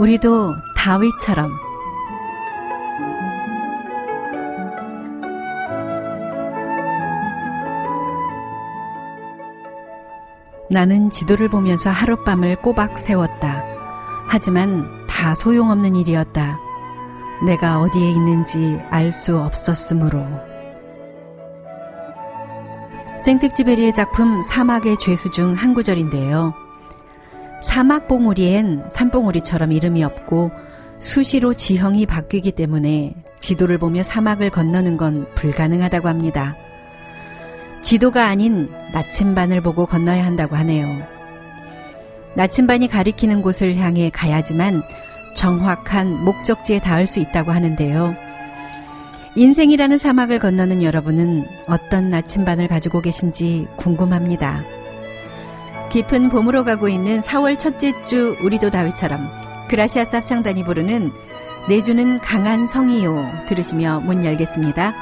우리도 다윗처럼 나는 지도를 보면서 하룻밤을 꼬박 세웠다. 하지만 다 소용없는 일이었다. 내가 어디에 있는지 알 수 없었으므로. 생텍쥐베리의 작품 사막의 죄수 중 한 구절인데요. 사막 봉우리엔 산봉우리처럼 이름이 없고 수시로 지형이 바뀌기 때문에 지도를 보며 사막을 건너는 건 불가능하다고 합니다. 지도가 아닌 나침반을 보고 건너야 한다고 하네요. 나침반이 가리키는 곳을 향해 가야지만 정확한 목적지에 닿을 수 있다고 하는데요. 인생이라는 사막을 건너는 여러분은 어떤 나침반을 가지고 계신지 궁금합니다. 깊은 봄으로 가고 있는 4월 첫째 주 우리도 다윗처럼 그라시아스 합창단이 부르는 내주는 강한 성이요 들으시며 문 열겠습니다.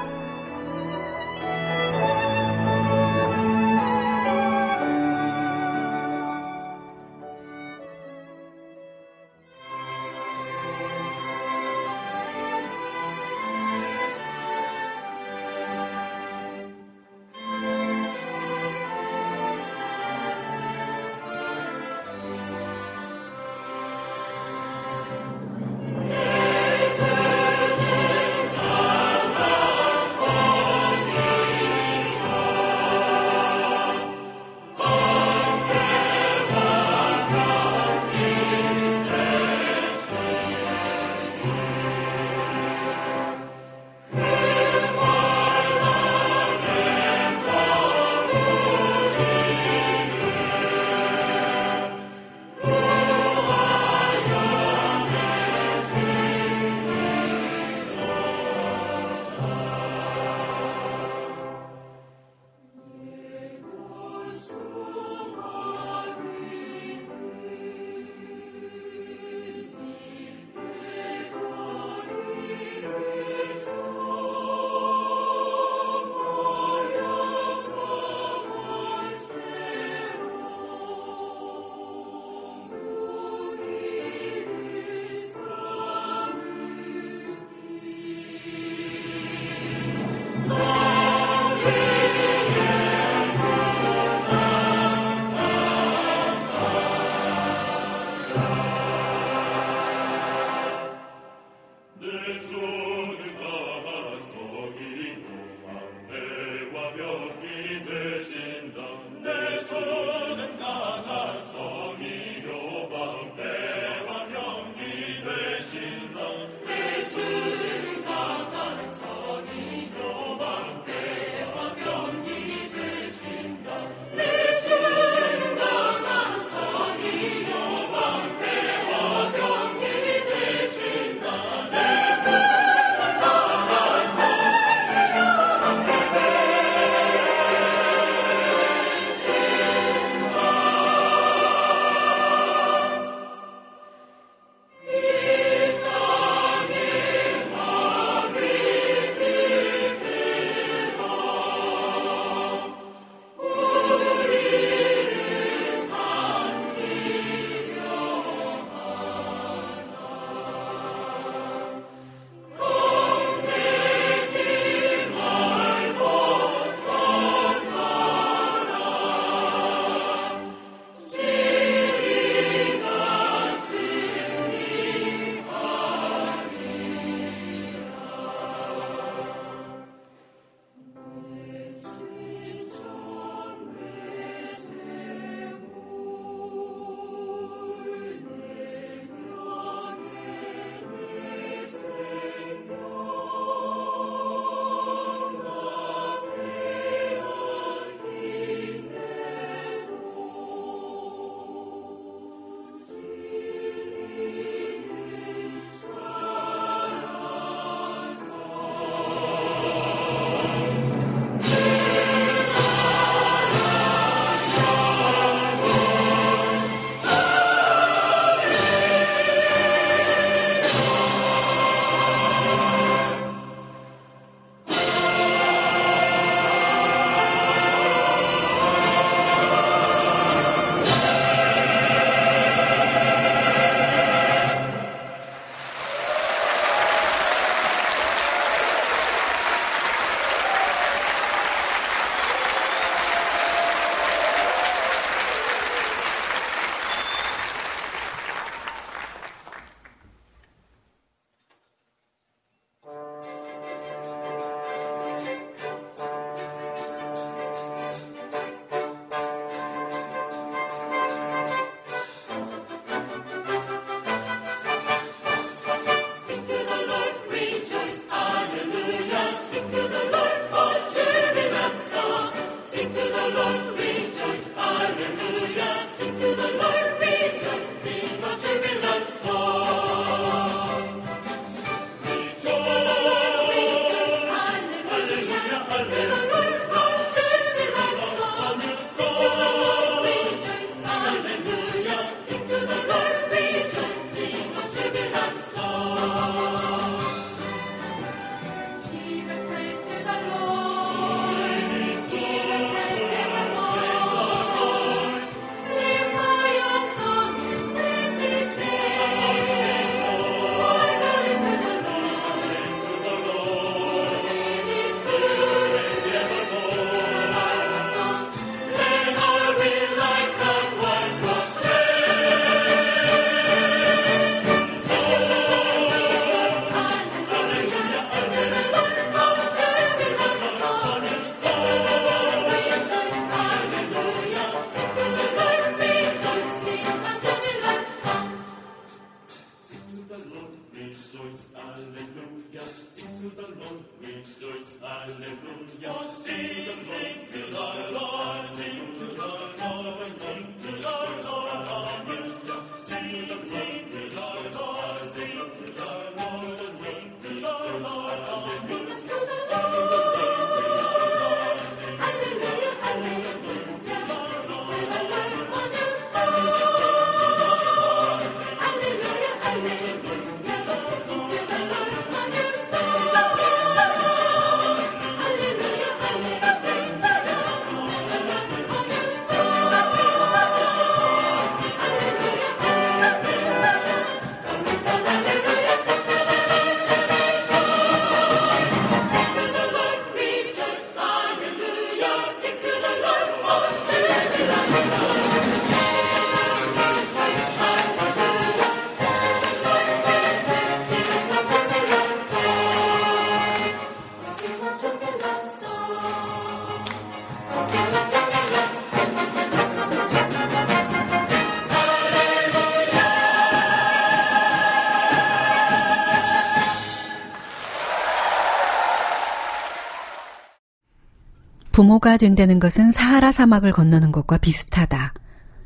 부모가 된다는 것은 사하라 사막을 건너는 것과 비슷하다.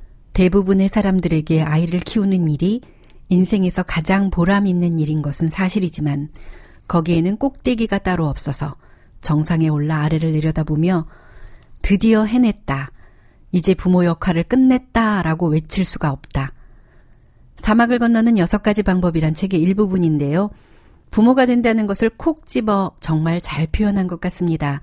대부분의 사람들에게 아이를 키우는 일이 인생에서 가장 보람 있는 일인 것은 사실이지만 거기에는 꼭대기가 따로 없어서 정상에 올라 아래를 내려다보며 드디어 해냈다. 이제 부모 역할을 끝냈다 라고 외칠 수가 없다. 사막을 건너는 6가지 방법이란 책의 일부분인데요. 부모가 된다는 것을 콕 집어 정말 잘 표현한 것 같습니다.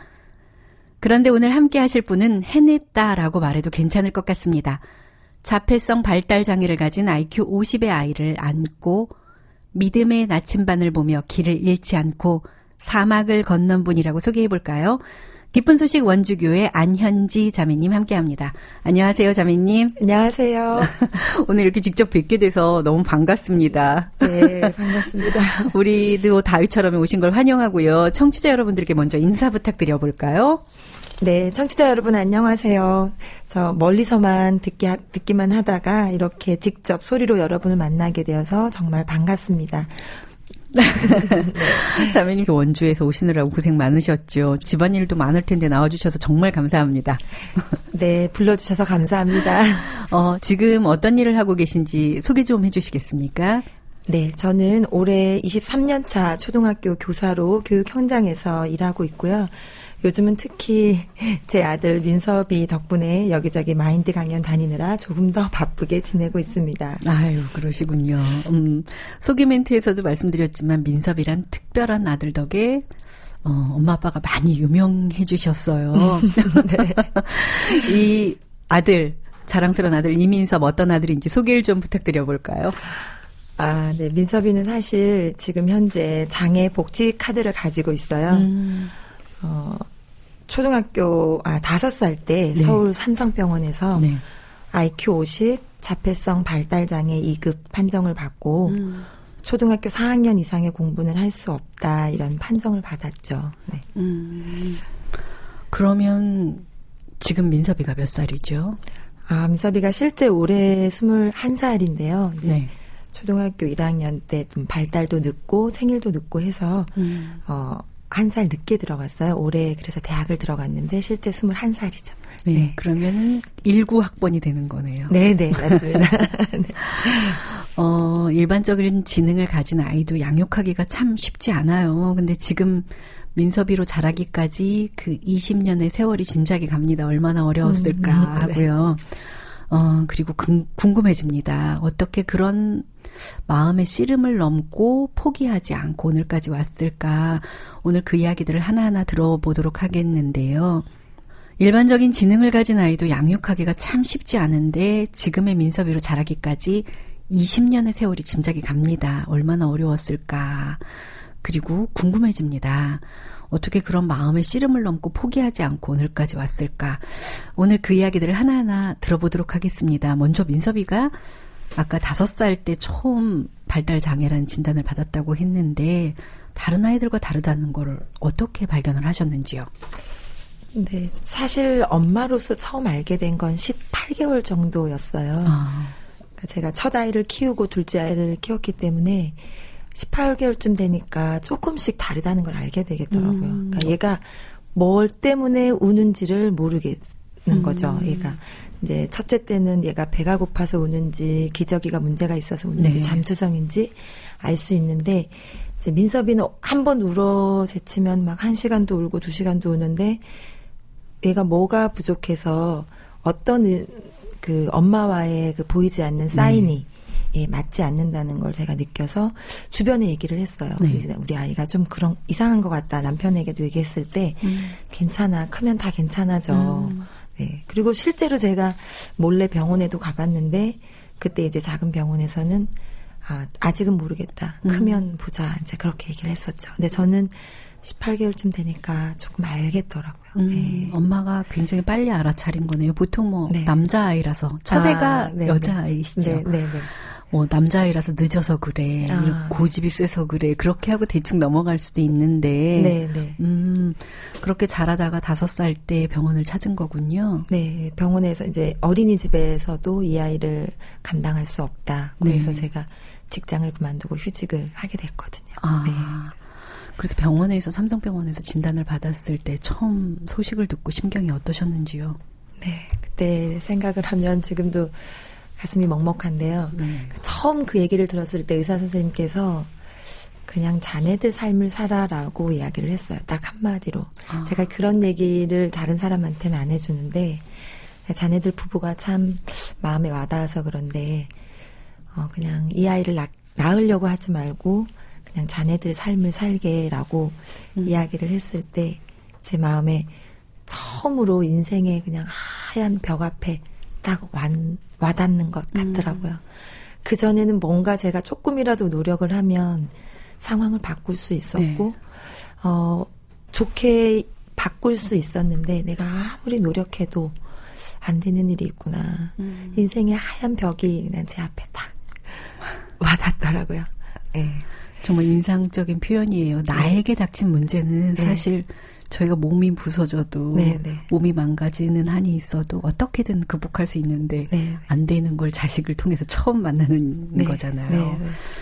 그런데 오늘 함께 하실 분은 해냈다라고 말해도 괜찮을 것 같습니다. 자폐성 발달 장애를 가진 IQ 50의 아이를 안고 믿음의 나침반을 보며 길을 잃지 않고 사막을 건넌 분이라고 소개해 볼까요? 기쁜 소식 원주교회 안현지 자매님 함께합니다. 안녕하세요, 자매님. 안녕하세요. 오늘 이렇게 직접 뵙게 돼서 너무 반갑습니다. 네, 반갑습니다. 우리도 다윗처럼 오신 걸 환영하고요. 청취자 여러분들께 먼저 인사 부탁드려 볼까요? 네, 청취자 여러분 안녕하세요. 저 멀리서만 듣기만 하다가 이렇게 직접 소리로 여러분을 만나게 되어서 정말 반갑습니다. 자매님 원주에서 오시느라고 고생 많으셨죠. 집안일도 많을 텐데 나와주셔서 정말 감사합니다. 네, 불러주셔서 감사합니다. 지금 어떤 일을 하고 계신지 소개 좀 해주시겠습니까? 네, 저는 올해 23년 차 초등학교 교사로 교육 현장에서 일하고 있고요. 요즘은 특히 제 아들 민섭이 덕분에 여기저기 마인드 강연 다니느라 조금 더 바쁘게 지내고 있습니다. 아유, 그러시군요. 소개 멘트에서도 말씀드렸지만 민섭이란 특별한 아들 덕에 엄마 아빠가 많이 유명해 주셨어요. 네. 이 아들, 자랑스러운 아들 이민섭 어떤 아들인지 소개를 좀 부탁드려 볼까요? 네. 민섭이는 사실 지금 현재 장애 복지 카드를 가지고 있어요. 초등학교 5살 때 네. 서울 삼성병원에서 네. IQ 50 자폐성 발달장애 2급 판정을 받고 초등학교 4학년 이상의 공부는 할 수 없다 이런 판정을 받았죠. 네. 그러면 지금 민섭이가 몇 살이죠? 민섭이가 실제 올해 21살인데요. 네. 초등학교 1학년 때 좀 발달도 늦고 생일도 늦고 해서 1살 늦게 들어갔어요. 올해 그래서 대학을 들어갔는데 실제 21살이죠. 네, 네. 그러면 19학번이 되는 거네요. 네, 맞습니다. 네. 일반적인 지능을 가진 아이도 양육하기가 참 쉽지 않아요. 근데 지금 민섭이로 자라기까지 그 20년의 세월이 짐작이 갑니다. 얼마나 어려웠을까 하고요. 그리고 궁금해집니다. 어떻게 그런 마음의 씨름을 넘고 포기하지 않고 오늘까지 왔을까. 오늘 그 이야기들을 하나하나 들어보도록 하겠는데요. 일반적인 지능을 가진 아이도 양육하기가 참 쉽지 않은데 지금의 민섭이로 자라기까지 20년의 세월이 짐작이 갑니다. 얼마나 어려웠을까. 그리고 궁금해집니다. 어떻게 그런 마음의 씨름을 넘고 포기하지 않고 오늘까지 왔을까. 오늘 그 이야기들을 하나하나 들어보도록 하겠습니다. 먼저 민섭이가 아까 5살 때 처음 발달장애라는 진단을 받았다고 했는데 다른 아이들과 다르다는 걸 어떻게 발견을 하셨는지요? 네, 사실 엄마로서 처음 알게 된 건 18개월 정도였어요. 그러니까 제가 첫 아이를 키우고 둘째 아이를 키웠기 때문에 18개월쯤 되니까 조금씩 다르다는 걸 알게 되겠더라고요. 그러니까 얘가 뭘 때문에 우는지를 모르겠는 거죠. 얘가 이제 첫째 때는 얘가 배가 고파서 우는지 기저귀가 문제가 있어서 우는지 네. 잠투성인지 알 수 있는데 이제 민섭이는 한 번 울어 제치면 막 1시간도 울고 2시간도 우는데 얘가 뭐가 부족해서 어떤 그 엄마와의 그 보이지 않는 사인이 예, 맞지 않는다는 걸 제가 느껴서 주변에 얘기를 했어요. 네. 우리 아이가 좀 그런 이상한 것 같다. 남편에게도 얘기했을 때 괜찮아. 크면 다 괜찮아져. 네. 그리고 실제로 제가 몰래 병원에도 가봤는데 그때 이제 작은 병원에서는 아직은 모르겠다. 크면 보자. 이제 그렇게 얘기를 했었죠. 근데 저는 18개월쯤 되니까 조금 알겠더라고요. 네. 엄마가 굉장히 빨리 알아차린 거네요. 보통 뭐 네. 남자아이라서 첫애가 네, 여자아이시죠. 네. 뭐 남자아이라서 늦어서 그래. 고집이 세서 그래. 그렇게 하고 대충 넘어갈 수도 있는데. 네. 그렇게 자라다가 5살 때 병원을 찾은 거군요. 네. 병원에서 이제 어린이집에서도 이 아이를 감당할 수 없다. 그래서 네. 제가 직장을 그만두고 휴직을 하게 됐거든요. 네. 그래서 병원에서 삼성병원에서 진단을 받았을 때 처음 소식을 듣고 심경이 어떠셨는지요? 네. 그때 생각을 하면 지금도 가슴이 먹먹한데요. 처음 그 얘기를 들었을 때 의사 선생님께서 그냥 자네들 삶을 살아라고 이야기를 했어요. 딱 한마디로. 제가 그런 얘기를 다른 사람한테는 안 해주는데 자네들 부부가 참 마음에 와닿아서 그런데 그냥 이 아이를 낳으려고 하지 말고 그냥 자네들 삶을 살게라고 이야기를 했을 때 제 마음에 처음으로 인생의 그냥 하얀 벽 앞에 딱 와닿는 것 같더라고요. 그전에는 뭔가 제가 조금이라도 노력을 하면 상황을 바꿀 수 있었고, 좋게 바꿀 수 있었는데, 내가 아무리 노력해도 안 되는 일이 있구나. 인생의 하얀 벽이 그냥 제 앞에 딱 와닿더라고요. 네. 정말 인상적인 표현이에요. 나에게 닥친 문제는 사실 저희가 몸이 부서져도 몸이 망가지는 한이 있어도 어떻게든 극복할 수 있는데 안 되는 걸 자식을 통해서 처음 만나는 거잖아요.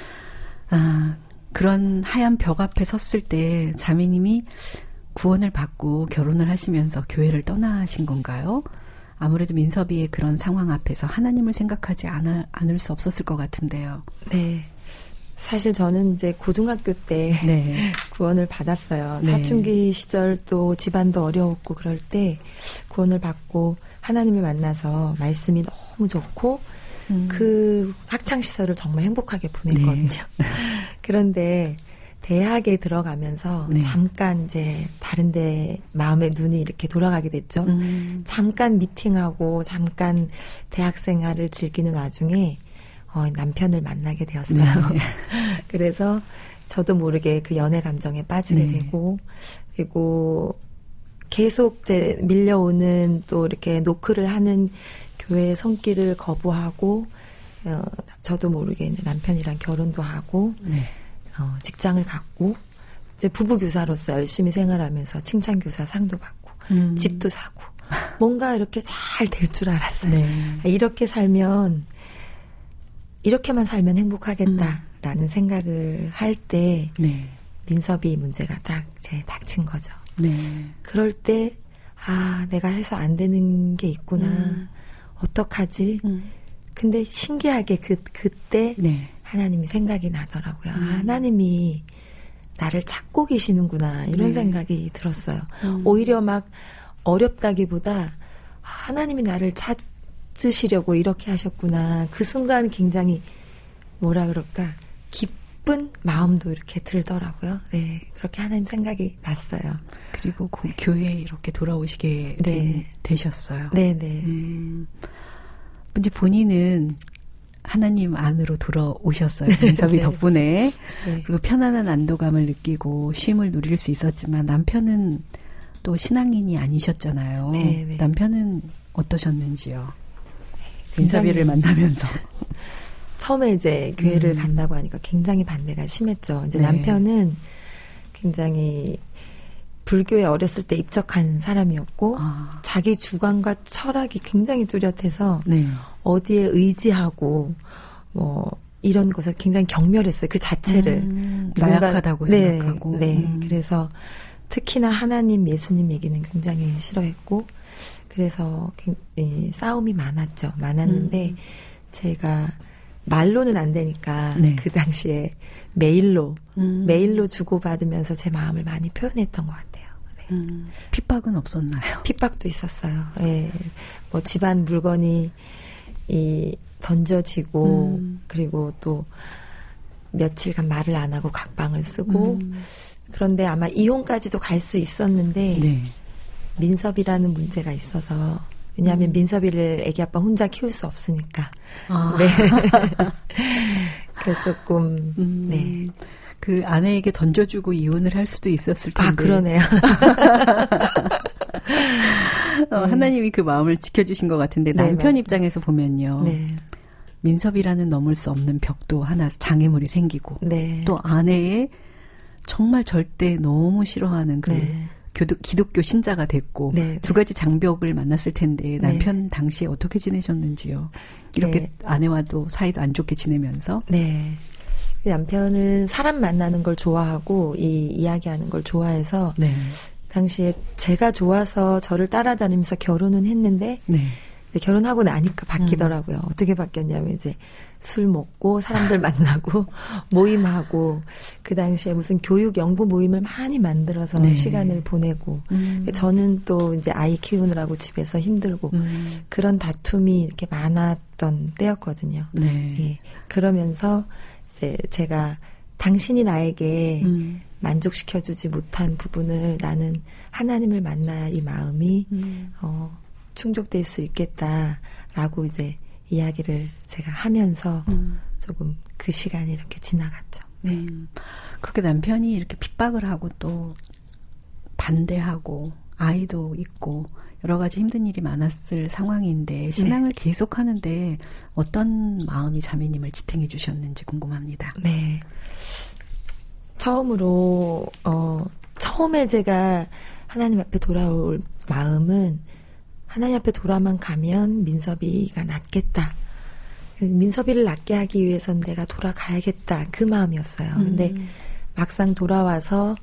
그런 하얀 벽 앞에 섰을 때 자매님이 구원을 받고 결혼을 하시면서 교회를 떠나신 건가요? 아무래도 민섭이의 그런 상황 앞에서 하나님을 생각하지 않을 수 없었을 것 같은데요. 네. 사실 저는 이제 고등학교 때 구원을 받았어요. 사춘기 시절 또 집안도 어려웠고 그럴 때 구원을 받고 하나님을 만나서 말씀이 너무 좋고 그 학창시절을 정말 행복하게 보냈거든요. 그런데 대학에 들어가면서 잠깐 이제 다른 데 마음의 눈이 이렇게 돌아가게 됐죠. 잠깐 미팅하고 잠깐 대학 생활을 즐기는 와중에 남편을 만나게 되었어요. 그래서 저도 모르게 그 연애 감정에 빠지게 되고 그리고 계속 밀려오는 또 이렇게 노크를 하는 교회의 손길을 거부하고 저도 모르게 이제 남편이랑 결혼도 하고 직장을 갖고 이제 부부교사로서 열심히 생활하면서 칭찬교사 상도 받고 집도 사고 뭔가 이렇게 잘 될 줄 알았어요. 이렇게만 살면 행복하겠다라는 생각을 할 때 민섭이 문제가 딱 닥친 거죠. 그럴 때 내가 해서 안 되는 게 있구나. 어떡하지? 근데 신기하게 그때 하나님이 생각이 나더라고요. 하나님이 나를 찾고 계시는구나 이런 생각이 들었어요. 오히려 막 어렵다기보다 하나님이 나를 찾으시려고 이렇게 하셨구나. 그 순간 굉장히 뭐라 그럴까 기쁜 마음도 이렇게 들더라고요. 네, 그렇게 하나님 생각이 났어요. 그리고 교회에 이렇게 돌아오시게 되셨어요. 이제 본인은 하나님 안으로 돌아오셨어요. 민섭이 덕분에. 그리고 편안한 안도감을 느끼고 쉼을 누릴 수 있었지만 남편은 또 신앙인이 아니셨잖아요. 남편은 어떠셨는지요? 민섭이를 만나면서. 처음에 이제 교회를 간다고 하니까 굉장히 반대가 심했죠. 이제 남편은 굉장히 불교에 어렸을 때 입적한 사람이었고 자기 주관과 철학이 굉장히 뚜렷해서 어디에 의지하고 뭐 이런 것에 굉장히 경멸했어요. 그 자체를. 나약하다고 생각하고. 네. 그래서 특히나 하나님, 예수님 얘기는 굉장히 싫어했고, 그래서 싸움이 많았는데, 제가 말로는 안 되니까, 네. 그 당시에 메일로 주고받으면서 제 마음을 많이 표현했던 것 같아요. 네. 핍박은 없었나요? 핍박도 있었어요. 예. 뭐 집안 물건이 던져지고, 그리고 또 며칠간 말을 안 하고 각방을 쓰고, 그런데 아마 이혼까지도 갈 수 있었는데, 네. 민섭이라는 문제가 있어서, 왜냐하면 민섭이를 애기 아빠 혼자 키울 수 없으니까. 아. 네. 그래서 조금, 네. 그 아내에게 던져주고 이혼을 할 수도 있었을 텐데. 아, 그러네요. 하나님이 그 마음을 지켜주신 것 같은데, 네, 남편 맞습니다. 입장에서 보면요. 네. 민섭이라는 넘을 수 없는 벽도 하나 장애물이 생기고, 네. 또 아내의 정말 절대 너무 싫어하는 그 네. 기독교 신자가 됐고, 네. 두 가지 장벽을 만났을 텐데, 남편 당시에 어떻게 지내셨는지요? 이렇게 네. 아내와도 사이도 안 좋게 지내면서. 네. 남편은 사람 만나는 걸 좋아하고 이야기하는 걸 좋아해서 네. 당시에 제가 좋아서 저를 따라다니면서 결혼은 했는데 네. 결혼하고 나니까 바뀌더라고요. 어떻게 바뀌었냐면 이제 술 먹고 사람들 만나고 모임하고 그 당시에 무슨 교육 연구 모임을 많이 만들어서 네. 시간을 보내고 저는 또 이제 아이 키우느라고 집에서 힘들고 그런 다툼이 이렇게 많았던 때였거든요. 네. 예. 그러면서 이제 제가 당신이 나에게 만족시켜주지 못한 부분을 나는 하나님을 만나야 이 마음이 충족될 수 있겠다라고 이제 이야기를 제가 하면서 조금 그 시간이 이렇게 지나갔죠. 네. 그렇게 남편이 이렇게 핍박을 하고 또 반대하고 아이도 있고 여러 가지 힘든 일이 많았을 상황인데 신앙을 계속하는데 어떤 마음이 자매님을 지탱해 주셨는지 궁금합니다. 네. 처음에 제가 하나님 앞에 돌아올 마음은 하나님 앞에 돌아만 가면 민섭이가 낫겠다. 민섭이를 낫게 하기 위해선 내가 돌아가야겠다. 그 마음이었어요. 근데 막상 돌아와서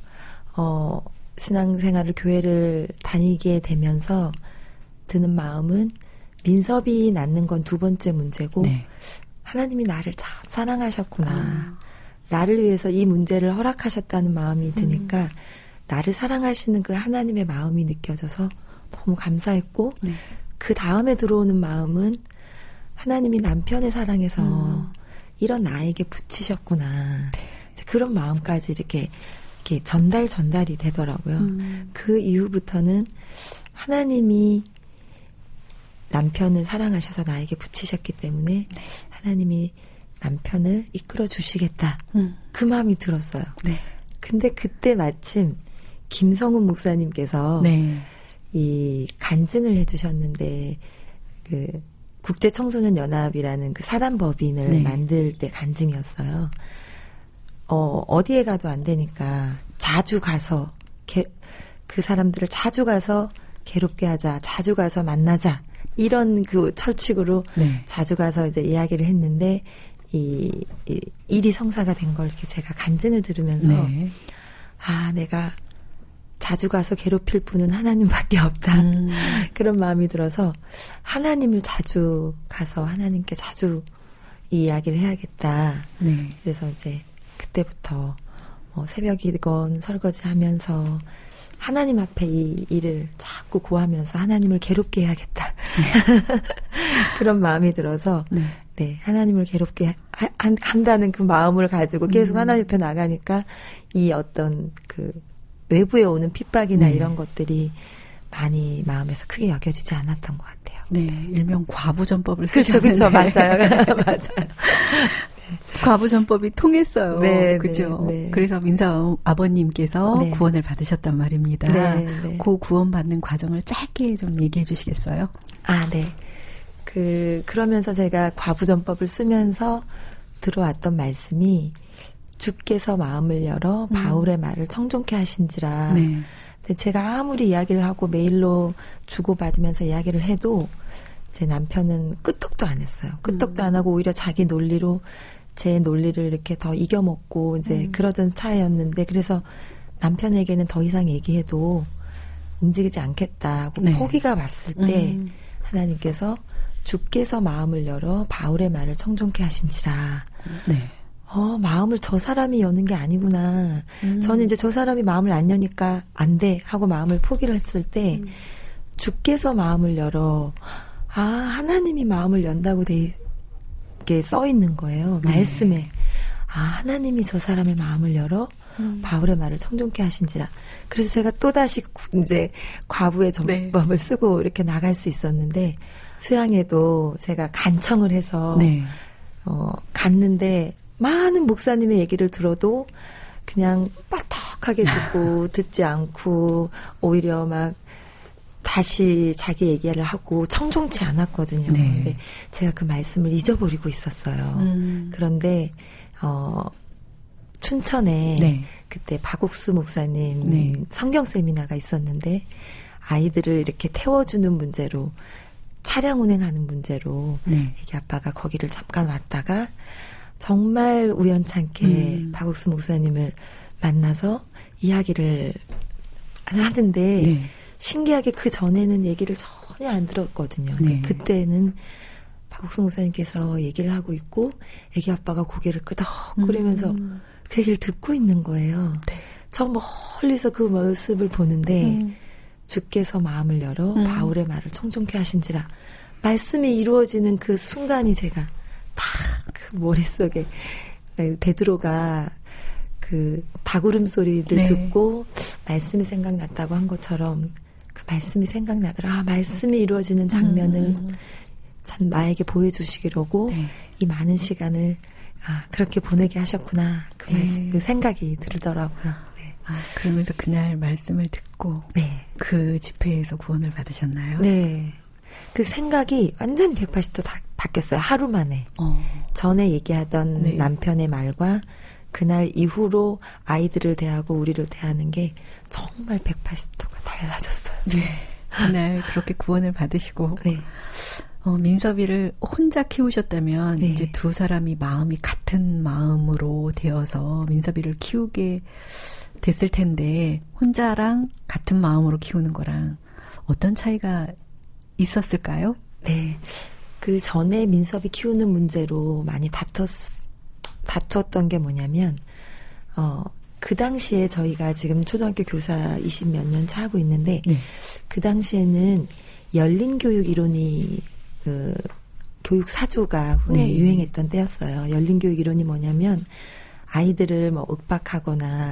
신앙생활을 교회를 다니게 되면서 드는 마음은 민섭이 낳는 건 두 번째 문제고 네. 하나님이 나를 참 사랑하셨구나. 나를 위해서 이 문제를 허락하셨다는 마음이 드니까 나를 사랑하시는 그 하나님의 마음이 느껴져서 너무 감사했고 네. 그 다음에 들어오는 마음은 하나님이 남편을 사랑해서 이런 나에게 붙이셨구나. 네. 그런 마음까지 이렇게 전달이 되더라고요. 그 이후부터는 하나님이 남편을 사랑하셔서 나에게 붙이셨기 때문에 네. 하나님이 남편을 이끌어 주시겠다. 그 마음이 들었어요. 네. 근데 그때 마침 김성훈 목사님께서 네. 이 간증을 해주셨는데 그 국제청소년연합이라는 그 사단법인을 네. 만들 때 간증이었어요. 어디에 가도 안 되니까 자주 가서 그 사람들을 자주 가서 괴롭게 하자, 자주 가서 만나자 이런 그 철칙으로 네. 자주 가서 이제 이야기를 했는데 이 일이 성사가 된 걸 이렇게 제가 간증을 들으면서 네. 아 내가 자주 가서 괴롭힐 분은 하나님밖에 없다. 그런 마음이 들어서 하나님을 자주 가서 하나님께 자주 이 이야기를 해야겠다. 네. 그래서 이제 그때부터 새벽이건 설거지하면서 하나님 앞에 이 일을 자꾸 구하면서 하나님을 괴롭게 해야겠다. 네. 그런 마음이 들어서 네, 하나님을 괴롭게 한다는 그 마음을 가지고 계속 하나님 옆에 나가니까 이 어떤 그 외부에 오는 핍박이나 이런 것들이 많이 마음에서 크게 여겨지지 않았던 것 같아요. 네, 일명 과부전법을 쓰셨는데. 그렇죠, 맞아요, 맞아요. 과부전법이 통했어요. 네, 그죠? 네, 네. 그래서 민사 아버님께서 네. 구원을 받으셨단 말입니다. 네, 네. 그 구원받는 과정을 짧게 좀 얘기해 주시겠어요? 아, 네. 그러면서 제가 과부전법을 쓰면서 들어왔던 말씀이 주께서 마음을 열어 바울의 말을 청종케 하신지라. 네. 근데 제가 아무리 이야기를 하고 메일로 주고받으면서 이야기를 해도 제 남편은 끄떡도 안 했어요. 끄떡도 안 하고 오히려 자기 논리로 제 논리를 이렇게 더 이겨먹고 이제 그러던 차였는데 그래서 남편에게는 더 이상 얘기해도 움직이지 않겠다고 네. 포기가 왔을 때 하나님께서 주께서 마음을 열어 바울의 말을 청종케 하신지라. 네. 마음을 저 사람이 여는 게 아니구나. 저는 이제 저 사람이 마음을 안 여니까 안 돼 하고 마음을 포기를 했을 때 주께서 마음을 열어 하나님이 마음을 연다고 이렇게 써 있는 거예요. 네. 말씀에. 하나님이 저 사람의 마음을 열어 바울의 말을 청종케 하신지라. 그래서 제가 또다시 이제 과부의 전법을 쓰고 이렇게 나갈 수 있었는데 수양에도 제가 간청을 해서 갔는데 많은 목사님의 얘기를 들어도 그냥 빡턱하게 듣고 듣지 않고 오히려 막 다시 자기 얘기를 하고 청종치 않았거든요. 네. 근데 제가 그 말씀을 잊어버리고 있었어요. 그런데 춘천에 그때 박옥수 목사님 성경 세미나가 있었는데 아이들을 이렇게 태워주는 문제로 차량 운행하는 문제로 애기 아빠가 거기를 잠깐 왔다가 정말 우연찮게 박옥수 목사님을 만나서 이야기를 하는데 신기하게 그 전에는 얘기를 전혀 안 들었거든요. 그때는 박옥수 목사님께서 얘기를 하고 있고 애기 아빠가 고개를 끄덕거리면서 그 얘기를 듣고 있는 거예요. 저 멀리서 그 모습을 보는데 주께서 마음을 열어 바울의 말을 청종케 하신지라 말씀이 이루어지는 그 순간이 제가 딱 그 머릿속에 베드로가 그 닭울음 소리를 듣고 말씀이 생각났다고 한 것처럼 그 말씀이 생각나더라. 말씀이 이루어지는 장면을 참 나에게 보여주시기로고 이 많은 시간을 그렇게 보내게 하셨구나. 그 말씀, 그 생각이 들더라고요. 그러면서 그날 말씀을 듣고 그 집회에서 구원을 받으셨나요? 네. 그 생각이 완전히 180도 다 바뀌었어요. 하루 만에. 전에 얘기하던 남편의 말과 그날 이후로 아이들을 대하고 우리를 대하는 게 정말 180도가 달라졌어요. 그날 그렇게 구원을 받으시고 민섭이를 혼자 키우셨다면 이제 두 사람이 마음이 같은 마음으로 되어서 민섭이를 키우게 됐을 텐데 혼자랑 같은 마음으로 키우는 거랑 어떤 차이가 있었을까요? 네. 그 전에 민섭이 키우는 문제로 많이 다퉜던 게 뭐냐면, 그 당시에 저희가 지금 초등학교 교사 20몇 년 차 하고 있는데, 그 당시에는 열린 교육 이론이, 교육 사조가 유행했던 때였어요. 열린 교육 이론이 뭐냐면, 아이들을 뭐 윽박하거나,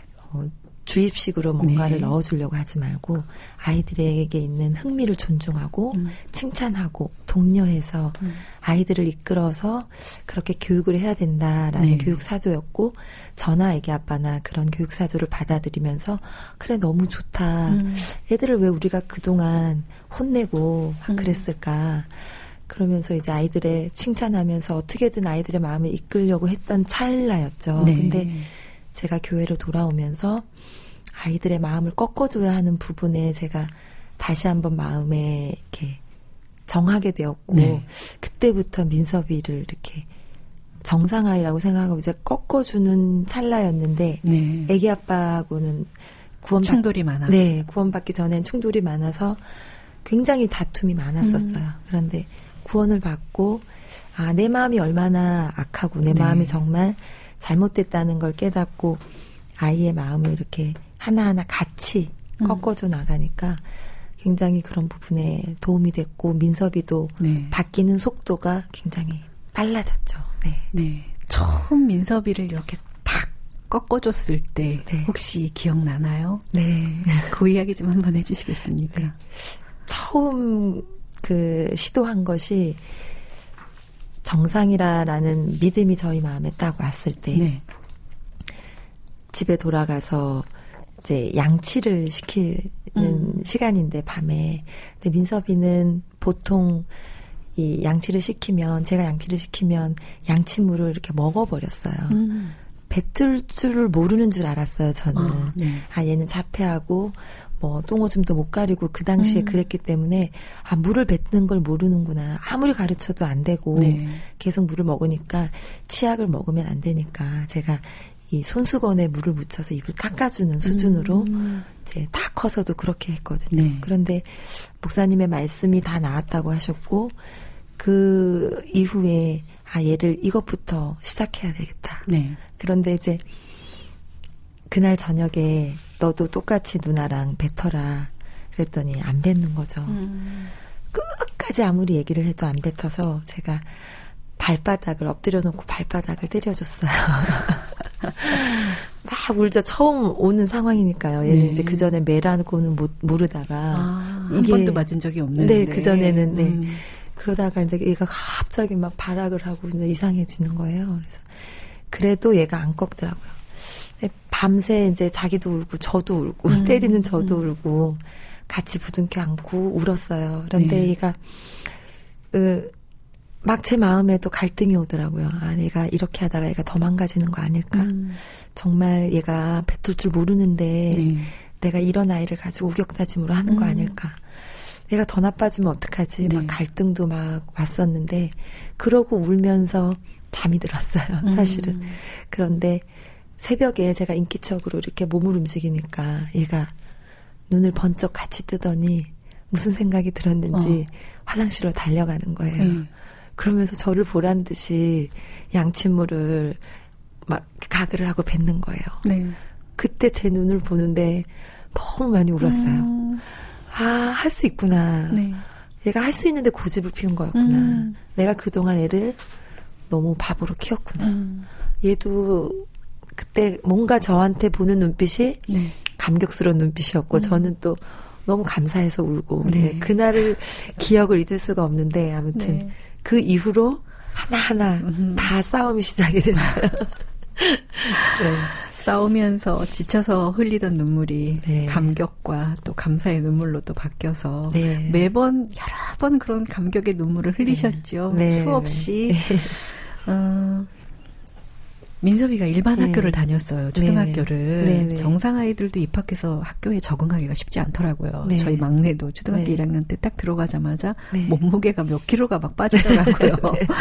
주입식으로 뭔가를 넣어주려고 하지 말고 아이들에게 있는 흥미를 존중하고 칭찬하고 독려해서 아이들을 이끌어서 그렇게 교육을 해야 된다라는 교육 사조였고 저나 애기 아빠나 그런 교육 사조를 받아들이면서 그래 너무 좋다. 애들을 왜 우리가 그동안 혼내고 그랬을까. 그러면서 이제 아이들의 칭찬하면서 어떻게든 아이들의 마음을 이끌려고 했던 찰나였죠. 근데 제가 교회로 돌아오면서 아이들의 마음을 꺾어줘야 하는 부분에 제가 다시 한번 마음에 이렇게 정하게 되었고 그때부터 민섭이를 이렇게 정상아이라고 생각하고 이제 꺾어주는 찰나였는데 애기 아빠하고는 충돌이 많아. 구원받기 전엔 충돌이 많아서 굉장히 다툼이 많았었어요. 그런데 구원을 받고 내 마음이 얼마나 악하고 내 마음이 정말 잘못됐다는 걸 깨닫고 아이의 마음을 이렇게 하나하나 같이 꺾어줘 나가니까 굉장히 그런 부분에 도움이 됐고 민섭이도 바뀌는 속도가 굉장히 빨라졌죠. 처음 민섭이를 이렇게 탁 꺾어줬을 때 혹시 기억나나요? 그 이야기 좀 한번 해주시겠습니까? 처음 그 시도한 것이 정상이라는 믿음이 저희 마음에 딱 왔을 때 집에 돌아가서 이제 양치를 시키는 시간인데 밤에 근데 민섭이는 보통 이 양치를 시키면 제가 양치를 시키면 양치물을 이렇게 먹어버렸어요. 뱉을 줄을 모르는 줄 알았어요, 저는. 네. 얘는 자폐하고, 똥오줌도 못 가리고 그 당시에 그랬기 때문에, 물을 뱉는 걸 모르는구나. 아무리 가르쳐도 안 되고, 네. 계속 물을 먹으니까, 치약을 먹으면 안 되니까, 제가 이 손수건에 물을 묻혀서 입을 닦아주는 수준으로, 이제 다 커서도 그렇게 했거든요. 네. 그런데, 목사님의 말씀이 다 나았다고 하셨고, 그 이후에, 얘를 이것부터 시작해야 되겠다. 네. 그런데 이제 그날 저녁에 너도 똑같이 누나랑 뱉어라 그랬더니 안 뱉는 거죠. 끝까지 아무리 얘기를 해도 안 뱉어서 제가 발바닥을 엎드려 놓고 발바닥을 때려줬어요. 막 울죠. 처음 오는 상황이니까요. 얘는 네. 이제 그 전에 매라고는 모르다가 한 번도 맞은 적이 없는데. 네, 그 전에는 네. 그러다가 이제 얘가 갑자기 막 발악을 하고 이제 이상해지는 거예요. 그래서 그래도 얘가 안 꺾더라고요. 밤새 이제 자기도 울고 저도 울고 때리는 저도 울고 같이 부둥켜 안고 울었어요. 그런데 네. 얘가 막 제 마음에도 갈등이 오더라고요. 얘가 이렇게 하다가 얘가 더 망가지는 거 아닐까? 정말 얘가 뱉을 줄 모르는데 네. 내가 이런 아이를 가지고 우격다짐으로 하는 거 아닐까? 얘가 더 나빠지면 어떡하지? 네. 막 갈등도 막 왔었는데 그러고 울면서 잠이 들었어요. 사실은. 그런데 새벽에 제가 인기척으로 이렇게 몸을 움직이니까 얘가 눈을 번쩍 같이 뜨더니 무슨 생각이 들었는지 화장실로 달려가는 거예요. 그러면서 저를 보란 듯이 양침물을 막 가글을 하고 뱉는 거예요. 네. 그때 제 눈을 보는데 너무 많이 울었어요. 할 수 있구나. 네. 얘가 할 수 있는데 고집을 피운 거였구나. 내가 그동안 애를 너무 바보로 키웠구나. 얘도 그때 뭔가 저한테 보는 눈빛이 네. 감격스러운 눈빛이었고 저는 또 너무 감사해서 울고 네. 그날을 기억을 잊을 수가 없는데 아무튼 네. 그 이후로 하나하나 다 싸움이 시작이 됐어요. 네. 싸우면서 지쳐서 흘리던 눈물이 네. 감격과 또 감사의 눈물로 또 바뀌어서 네. 매번 여러 번 그런 감격의 눈물을 흘리셨죠. 네. 수없이. 네. 민섭이가 일반 네. 학교를 다녔어요. 초등학교를. 네. 네. 정상 아이들도 입학해서 학교에 적응하기가 쉽지 않더라고요. 네. 저희 막내도 초등학교 네. 1학년 때 딱 들어가자마자 네. 몸무게가 몇 킬로가 막 빠지더라고요.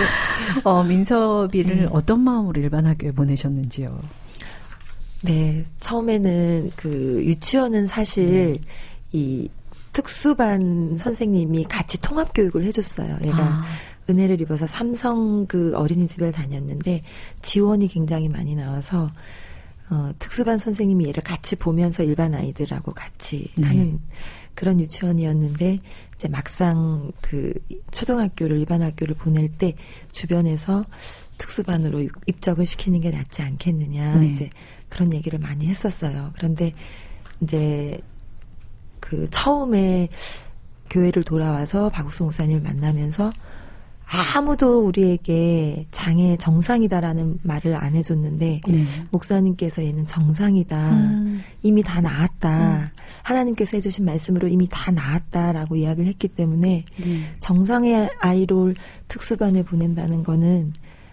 민섭이를 어떤 마음으로 일반 학교에 보내셨는지요? 네, 처음에는 그 유치원은 사실 이 특수반 선생님이 같이 통합교육을 해줬어요. 얘가 은혜를 입어서 삼성 그 어린이집을 다녔는데 지원이 굉장히 많이 나와서 특수반 선생님이 얘를 같이 보면서 일반 아이들하고 같이 하는 그런 유치원이었는데 이제 막상 그 초등학교를 일반 학교를 보낼 때 주변에서 특수반으로 입적을 시키는 게 낫지 않겠느냐 이제 그런 얘기를 많이 했었어요. 그런데 이제 그 처음에 교회를 돌아와서 박욱수 목사님을 만나면서 아무도 우리에게 장애 정상이다라는 말을 안 해줬는데 목사님께서 얘는 정상이다. 이미 다 나았다. 하나님께서 해주신 말씀으로 이미 다 나았다라고 이야기를 했기 때문에 정상의 아이를 특수반에 보낸다는 거는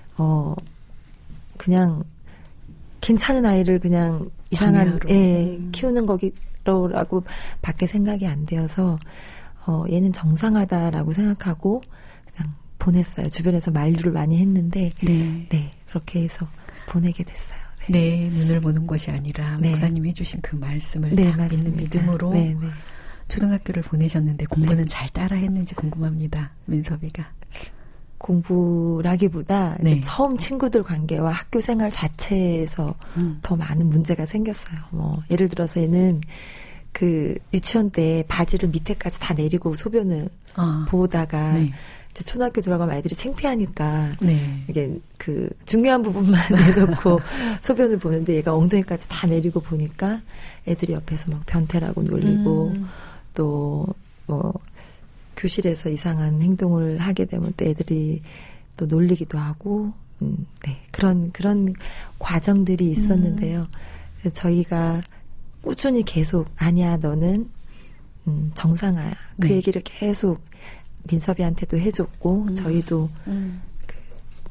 그냥 괜찮은 아이를 그냥 이상한 키우는 거기라고 밖에 생각이 안 되어서 얘는 정상하다라고 생각하고 그냥 보냈어요. 주변에서 만류를 많이 했는데 네 그렇게 해서 보내게 됐어요. 네, 눈을 보는 것이 아니라 목사님이 해주신 그 말씀을 딱 믿는 믿음으로 초등학교를 보내셨는데 공부는 잘 따라했는지 궁금합니다. 민섭이가. 공부라기보다 처음 친구들 관계와 학교 생활 자체에서 더 많은 문제가 생겼어요. 예를 들어서 얘는 그 유치원 때 바지를 밑에까지 다 내리고 소변을 보다가 이제 초등학교 들어가면 아이들이 창피하니까 이게 그 중요한 부분만 내놓고 소변을 보는데 얘가 엉덩이까지 다 내리고 보니까 애들이 옆에서 막 변태라고 놀리고 또 뭐 교실에서 이상한 행동을 하게 되면 또 애들이 또 놀리기도 하고 그런 과정들이 있었는데요. 그래서 저희가 꾸준히 계속 아니야 너는 정상아야 그 얘기를 계속 민섭이한테도 해줬고 저희도 그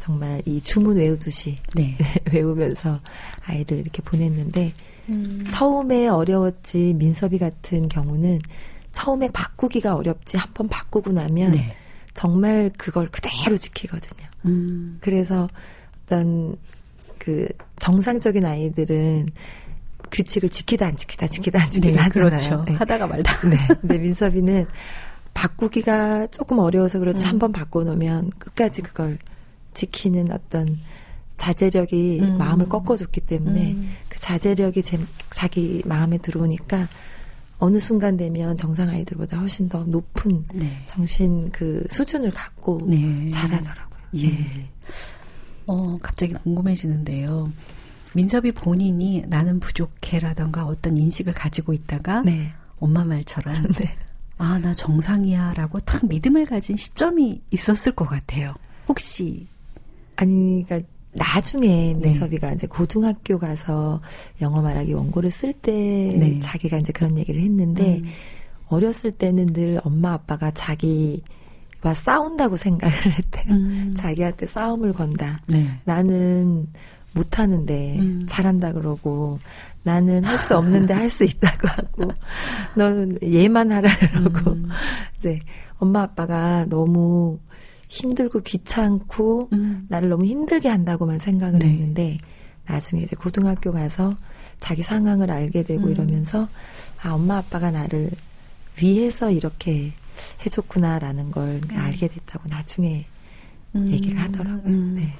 정말 이 주문 외우듯이 네. 외우면서 아이를 이렇게 보냈는데 처음에 어려웠지 민섭이 같은 경우는 처음에 바꾸기가 어렵지 한번 바꾸고 나면 네. 정말 그걸 그대로 지키거든요. 그래서 어떤 그 정상적인 아이들은 규칙을 지키다 안 지키다 네, 하잖아요. 그렇죠. 네. 하다가 말다. 네. 근데 민섭이는 바꾸기가 조금 어려워서 그렇지 한번 바꿔놓으면 끝까지 그걸 지키는 어떤 자제력이 마음을 꺾어줬기 때문에 그 자제력이 자기 마음에 들어오니까 어느 순간 되면 정상 아이들보다 훨씬 더 높은 네. 정신 그 수준을 갖고 네. 잘하더라고요. 예. 갑자기 궁금해지는데요. 민섭이 본인이 나는 부족해라던가 어떤 인식을 가지고 있다가 네. 엄마 말처럼 네. 아, 나 정상이야 라고 탁 믿음을 가진 시점이 있었을 것 같아요. 혹시? 아니, 그러니까 나중에 네. 민섭이가 이제 고등학교 가서 영어 말하기 원고를 쓸 때 네. 자기가 이제 그런 얘기를 했는데 어렸을 때는 늘 엄마 아빠가 자기와 싸운다고 생각을 했대요. 자기한테 싸움을 건다. 네. 나는 못하는데 잘한다 그러고 나는 할 수 없는데 할 수 있다고 하고 너는 얘만 하라 그러고 이제 엄마 아빠가 너무 힘들고 귀찮고 나를 너무 힘들게 한다고만 생각을 네. 했는데 나중에 이제 고등학교 가서 자기 상황을 알게 되고 이러면서 아 엄마 아빠가 나를 위해서 이렇게 해줬구나라는 걸 알게 됐다고 나중에 얘기를 하더라고요. 네.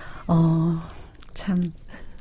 참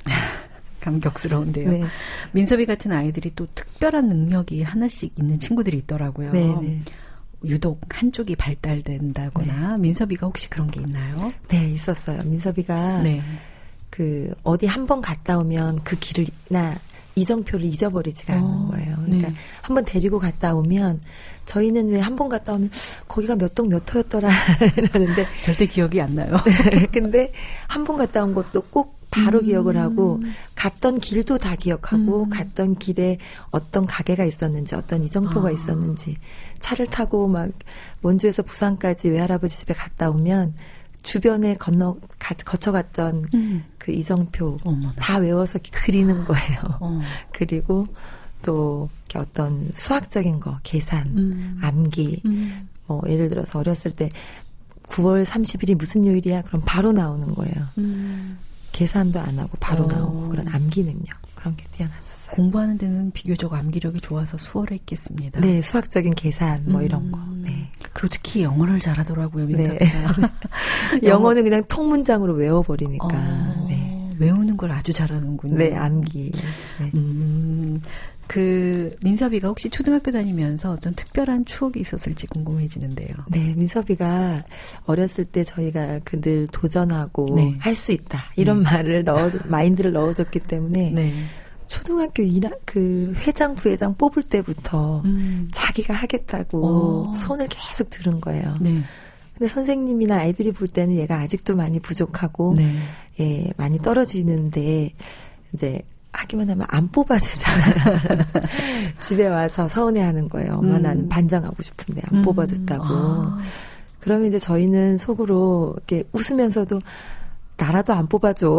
감격스러운데요. 네. 민섭이 같은 아이들이 또 특별한 능력이 하나씩 있는 친구들이 있더라고요. 네, 네. 유독 한쪽이 발달된다거나 네. 민섭이가 혹시 그런 게 있나요? 네, 있었어요. 민섭이가 네. 그 어디 한 번 갔다 오면 그 길을나 이정표를 잊어버리지가 않는 거예요. 그러니까 네. 한번 데리고 갔다 오면 저희는 왜 한 번 갔다 오면 거기가 몇 동 몇 호였더라 이러는데 절대 기억이 안 나요. 근데 한 번 갔다 온 것도 꼭 바로 기억을 하고 갔던 길도 다 기억하고 갔던 길에 어떤 가게가 있었는지 어떤 이정표가 있었는지 차를 타고 막 원주에서 부산까지 외할아버지 집에 갔다 오면 주변에 거쳐갔던 그 이정표 어머나. 다 외워서 그리는 거예요. 그리고 또 이렇게 어떤 수학적인 거, 계산, 암기, 뭐 예를 들어서 어렸을 때 9월 30일이 무슨 요일이야? 그럼 바로 나오는 거예요. 계산도 안 하고 바로 나오고 그런 암기 능력 그런 게 뛰어났었어요. 공부하는 데는 비교적 암기력이 좋아서 수월했겠습니다. 네, 수학적인 계산 뭐 이런 거. 네. 그리고 특히 영어를 잘하더라고요, 민섭이가. 네. 영어는 그냥 통문장으로 외워버리니까. 네. 외우는 걸 아주 잘하는군요. 네, 암기. 네. 그 민섭이가 혹시 초등학교 다니면서 어떤 특별한 추억이 있었을지 궁금해지는데요. 네, 민섭이가 어렸을 때 저희가 늘 도전하고 네. 할 수 있다 이런 말을 마인드를 넣어줬기 때문에 네. 초등학교 그 회장 부회장 뽑을 때부터 자기가 하겠다고 손을 계속 들은 거예요. 네. 근데 선생님이나 아이들이 볼 때는 얘가 아직도 많이 부족하고 네. 예, 많이 떨어지는데 이제 하기만 하면 안 뽑아주잖아요. 집에 와서 서운해하는 거예요. 엄마 나는 반장하고 싶은데 안 뽑아줬다고. 그러면 이제 저희는 속으로 이렇게 웃으면서도 나라도 안 뽑아줘.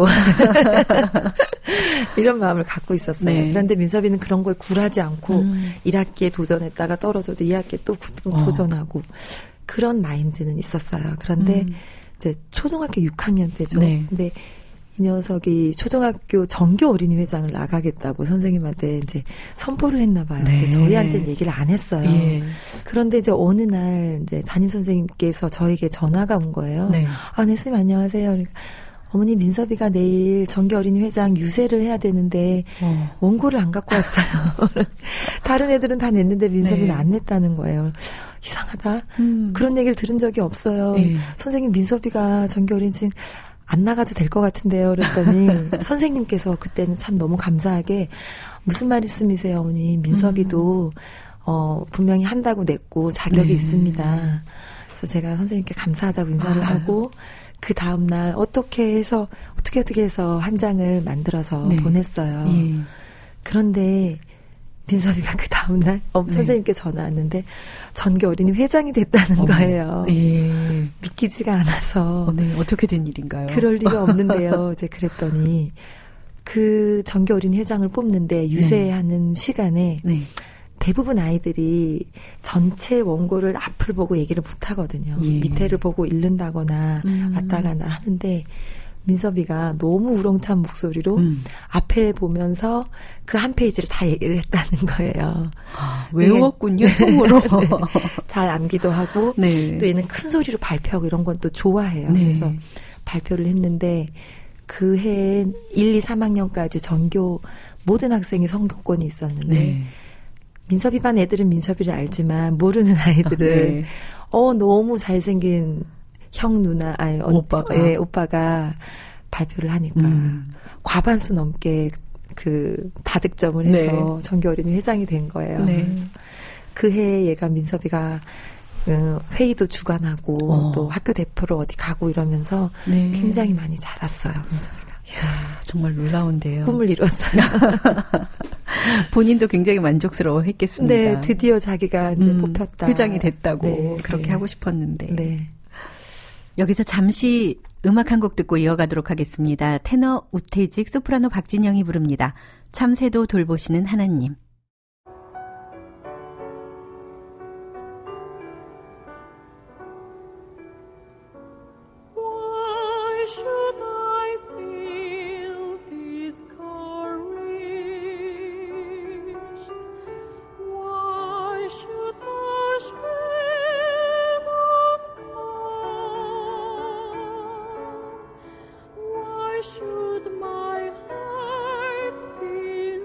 이런 마음을 갖고 있었어요. 네. 그런데 민섭이는 그런 거에 굴하지 않고 1학기에 도전했다가 떨어져도 2학기에 또 도전하고 그런 마인드는 있었어요. 그런데 이제 초등학교 6학년 때죠. 네. 근데 이 녀석이 초등학교 정교 어린이회장을 나가겠다고 선생님한테 이제 선포를 했나 봐요. 네. 근데 저희한테는 얘기를 안 했어요. 예. 그런데 이제 어느 날 이제 담임 선생님께서 저에게 전화가 온 거예요. 네. 아, 네, 선생님 안녕하세요. 그러니까 어머니 민섭이가 내일 정교 어린이회장 유세를 해야 되는데 원고를 안 갖고 왔어요. 다른 애들은 다 냈는데 민섭이는 네. 안 냈다는 거예요. 이상하다. 그런 얘기를 들은 적이 없어요. 네. 선생님 민섭이가 정교 어린이집 안 나가도 될 것 같은데요. 그랬더니 선생님께서 그때는 참 너무 감사하게 무슨 말씀이세요, 어머니. 민섭이도 분명히 한다고 냈고 자격이 네. 있습니다. 그래서 제가 선생님께 감사하다고 인사를 하고 그 다음 날 어떻게 해서 한 장을 만들어서 네. 보냈어요. 예. 그런데 민섭이가 그 다음날 선생님께 전화 왔는데 전교 어린이 회장이 됐다는 거예요. 네. 믿기지가 않아서. 네. 어떻게 된 일인가요? 그럴 리가 없는데요. 이제 그랬더니 그 전교 어린이 회장을 뽑는데 유세하는 시간에 대부분 아이들이 전체 원고를 앞을 보고 얘기를 못 하거든요. 예. 밑에를 보고 읽는다거나 왔다 가나 하는데 민섭이가 너무 우렁찬 목소리로 앞에 보면서 그 한 페이지를 다 얘기를 했다는 거예요. 아, 외웠군요, 통으로. 잘 암기도 하고 네. 또 얘는 큰 소리로 발표하고 이런 건 또 좋아해요. 네. 그래서 발표를 했는데 그 해에 1, 2, 3학년까지 전교 모든 학생이 성적권이 있었는데 네. 민섭이 반 애들은 민섭이를 알지만 모르는 아이들은 너무 잘생긴 형 누나 오빠가 발표를 하니까 과반수 넘게 그 다득점을 해서 전교 어린이 회장이 된 거예요. 네. 그 해에 얘가 민섭이가 회의도 주관하고 또 학교 대표로 어디 가고 이러면서 굉장히 많이 자랐어요. 민섭이가. 이야, 정말 놀라운데요. 꿈을 이뤘어요. 본인도 굉장히 만족스러워했겠습니다. 네, 드디어 자기가 이제 뽑혔다. 회장이 됐다고 그렇게 하고 싶었는데. 네. 여기서 잠시 음악 한 곡 듣고 이어가도록 하겠습니다. 테너 우태직, 소프라노 박진영이 부릅니다. 참새도 돌보시는 하나님. Should my heart be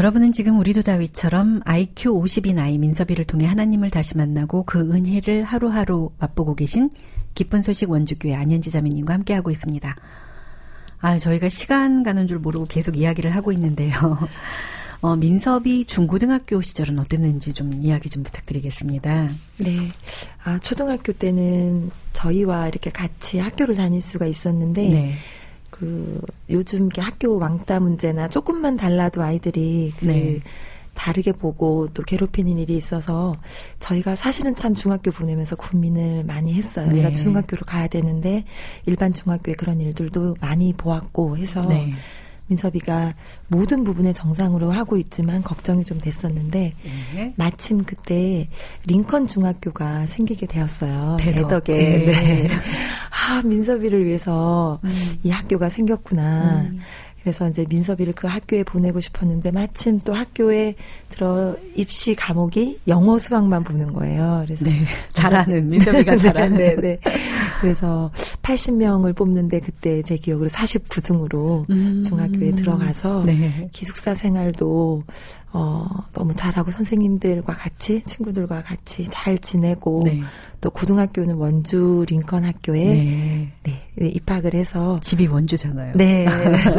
여러분은 지금 우리도 다윗처럼 IQ 50인 아이 민섭이를 통해 하나님을 다시 만나고 그 은혜를 하루하루 맛보고 계신 기쁜 소식 원주교회 안현지 자매님과 함께하고 있습니다. 저희가 시간 가는 줄 모르고 계속 이야기를 하고 있는데요. 민섭이 중고등학교 시절은 어땠는지 좀 이야기 좀 부탁드리겠습니다. 네. 초등학교 때는 저희와 이렇게 같이 학교를 다닐 수가 있었는데, 네. 요즘 이렇게 학교 왕따 문제나 조금만 달라도 아이들이 네. 다르게 보고 또 괴롭히는 일이 있어서 저희가 사실은 참 중학교 보내면서 고민을 많이 했어요. 네. 내가 중학교로 가야 되는데 일반 중학교에 그런 일들도 많이 보았고 해서 네. 민섭이가 모든 부분에 정상으로 하고 있지만 걱정이 좀 됐었는데 네. 마침 그때 링컨 중학교가 생기게 되었어요. 대덕에. 네. 네. 민섭이를 위해서 이 학교가 생겼구나. 그래서 이제 민섭이를 그 학교에 보내고 싶었는데 마침 또 학교에 입시 과목이 영어 수학만 보는 거예요. 그래서 네, 잘하는 민섭이가 잘하는. 네. 그래서 80명을 뽑는데 그때 제 기억으로 49등으로 중학교에 들어가서 네. 기숙사 생활도 너무 잘하고 선생님들과 같이 친구들과 같이 잘 지내고 네. 또 고등학교는 원주 링컨 학교에 네. 입학을 해서 집이 원주잖아요. 네. 그래서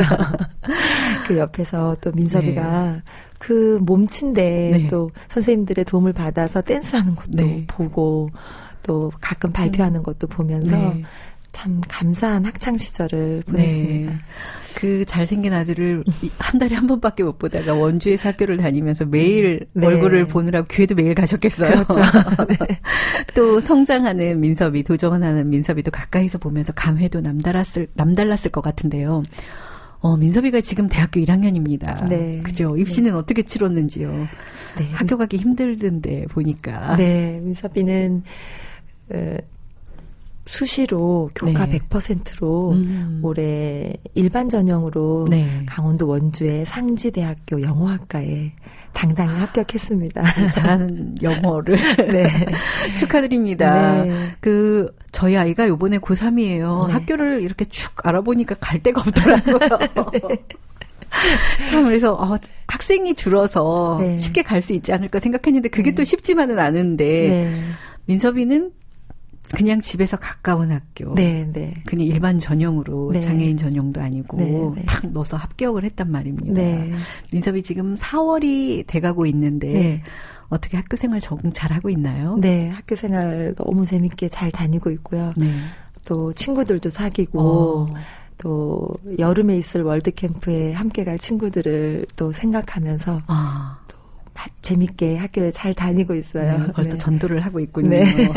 그 옆에서 또 민섭이가 그 몸친데 또 선생님들의 도움을 받아서 댄스하는 것도 보고 또 가끔 발표하는 것도 보면서 참 감사한 학창 시절을 보냈습니다. 네. 그 잘생긴 아들을 한 달에 한 번밖에 못 보다가 원주에서 학교를 다니면서 매일 얼굴을 보느라고 교회도 매일 가셨겠어요. 그렇죠. 네. 또 성장하는 민섭이, 도전하는 민섭이도 가까이서 보면서 감회도 남달랐을 것 같은데요. 민섭이가 지금 대학교 1학년입니다. 네. 그죠? 입시는 어떻게 치렀는지요? 네. 학교 가기 힘들던데 보니까. 네. 민섭이는 수시로 교과 100%로 올해 일반 전형으로 강원도 원주의 상지대학교 영어학과에 당당히 합격했습니다. 잘하는 영어를. 네. 축하드립니다. 네. 저희 아이가 요번에 고3이에요. 학교를 이렇게 쭉 알아보니까 갈 데가 없더라고요. 참, 그래서, 학생이 줄어서 쉽게 갈 수 있지 않을까 생각했는데 그게 또 쉽지만은 않은데, 민섭이는 그냥 집에서 가까운 학교. 그냥 일반 전형으로 장애인 전형도 아니고 탁 넣어서 합격을 했단 말입니다. 민섭이 지금 4월이 돼가고 있는데 어떻게 학교 생활 적응 잘하고 있나요? 네. 학교 생활 너무 재밌게 잘 다니고 있고요. 또 친구들도 사귀고 또 여름에 있을 월드캠프에 함께 갈 친구들을 또 생각하면서 재밌게 학교를 잘 다니고 있어요. 네, 벌써 전도를 하고 있군요.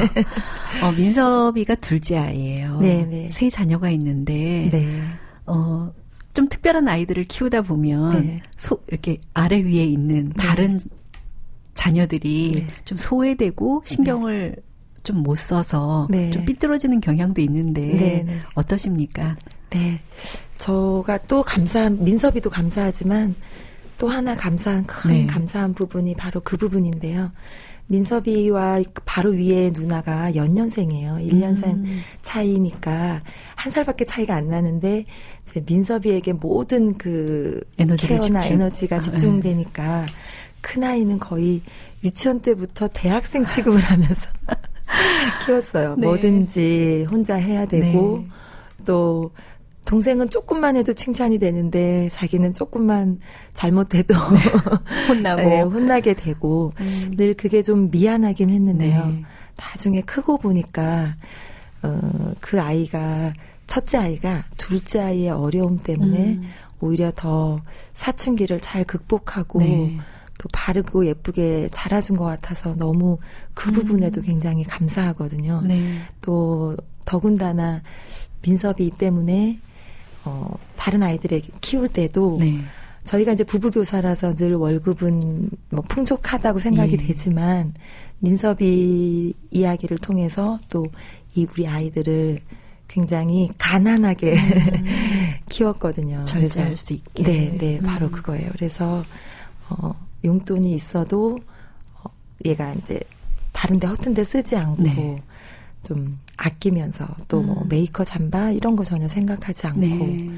민섭이가 둘째 아이예요. 세 자녀가 있는데 좀 특별한 아이들을 키우다 보면 이렇게 아래 위에 있는 다른 자녀들이 좀 소외되고 신경을 좀 못 써서 좀 삐뚤어지는 경향도 있는데 어떠십니까? 네. 저가 또 민섭이도 감사하지만 또 하나 감사한 부분이 바로 그 부분인데요. 민섭이와 바로 위에 누나가 연년생이에요. 1년생 차이니까 한 살밖에 차이가 안 나는데 이제 민섭이에게 모든 그 케어나 에너지가 집중되니까 큰 아이는 거의 유치원 때부터 대학생 취급을 하면서 키웠어요. 뭐든지 혼자 해야 되고 또 동생은 조금만 해도 칭찬이 되는데 자기는 조금만 잘못해도 혼나고 혼나게 되고 늘 그게 좀 미안하긴 했는데요. 나중에 크고 보니까 그 아이가 첫째 아이가 둘째 아이의 어려움 때문에 오히려 더 사춘기를 잘 극복하고 또 바르고 예쁘게 자라준 것 같아서 너무 그 부분에도 굉장히 감사하거든요. 또 더군다나 민섭이 때문에 다른 아이들에게 키울 때도 저희가 이제 부부교사라서 늘 월급은 뭐 풍족하다고 생각이 되지만 민섭이 이야기를 통해서 또 우리 아이들을 굉장히 가난하게 키웠거든요. 절제할 수 있게. 네, 바로 그거예요. 그래서 용돈이 있어도 얘가 이제 다른데 허튼데 쓰지 않고 좀 아끼면서 또 뭐 메이커 잠바 이런 거 전혀 생각하지 않고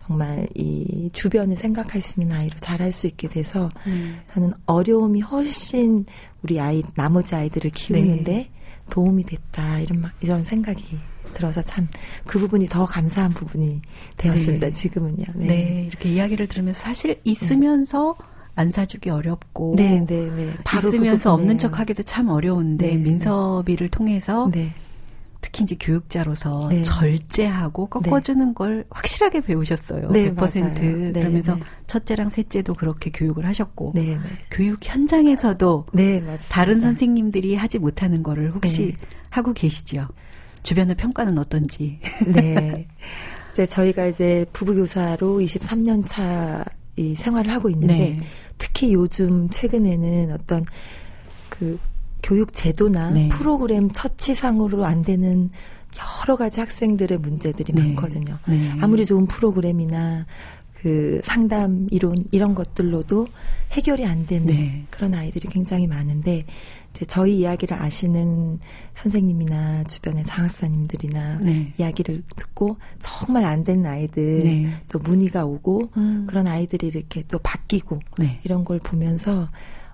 정말 이 주변을 생각할 수 있는 아이로 자랄 수 있게 돼서 저는 어려움이 훨씬 우리 나머지 아이들을 키우는데 네. 도움이 됐다 이런 생각이 들어서 참 그 부분이 더 감사한 부분이 되었습니다. 네. 지금은요. 네. 네, 이렇게 이야기를 들으면서 사실 있으면서 안 사주기 어렵고 네. 바로 있으면서 그 없는 부분이에요. 척하기도 참 어려운데 네. 민섭이를 통해서 네. 특히 이제 교육자로서 네. 절제하고 꺾어주는 걸 확실하게 배우셨어요. 네, 100%. 맞아요. 네, 그러면서 네. 첫째랑 셋째도 그렇게 교육을 하셨고 네. 교육 현장에서도 네, 맞습니다. 다른 선생님들이 하지 못하는 거를 혹시 네. 하고 계시죠? 주변의 평가는 어떤지. 네. 이제 저희가 이제 부부교사로 23년 차 이 생활을 하고 있는데 네. 특히 요즘 최근에는 어떤 그 교육 제도나 네. 프로그램 처치상으로 안 되는 여러 가지 학생들의 문제들이 네. 많거든요. 네. 아무리 좋은 프로그램이나 그 상담 이론 이런 것들로도 해결이 안 되는 네. 그런 아이들이 굉장히 많은데 이제 저희 이야기를 아시는 선생님이나 주변의 장학사님들이나 네. 이야기를 듣고 정말 안 되는 아이들 네. 또 문의가 오고 그런 아이들이 이렇게 또 바뀌고 네. 이런 걸 보면서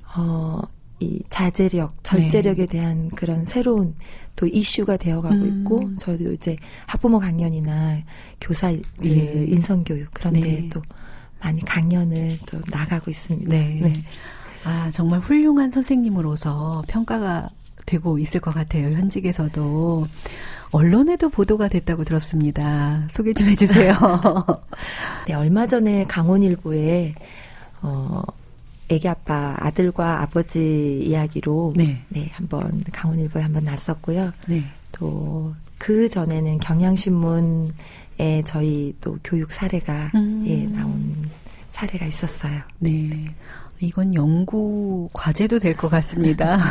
이 자제력, 절제력에 대한 그런 새로운 또 이슈가 되어가고 있고 저도 이제 학부모 강연이나 교사 그 네. 인성교육 그런데 네. 또 많이 강연을 또 나가고 있습니다. 네. 네. 아, 정말 훌륭한 선생님으로서 평가가 되고 있을 것 같아요. 현직에서도. 언론에도 보도가 됐다고 들었습니다. 소개 좀 해주세요. 네, 얼마 전에 강원일보에 애기 아빠 아들과 아버지 이야기로 네. 한번 강원일보에 한번 났었고요. 네. 또 그 전에는 경향신문에 저희 또 교육 사례가 나온 사례가 있었어요. 네. 이건 연구 과제도 될 것 같습니다.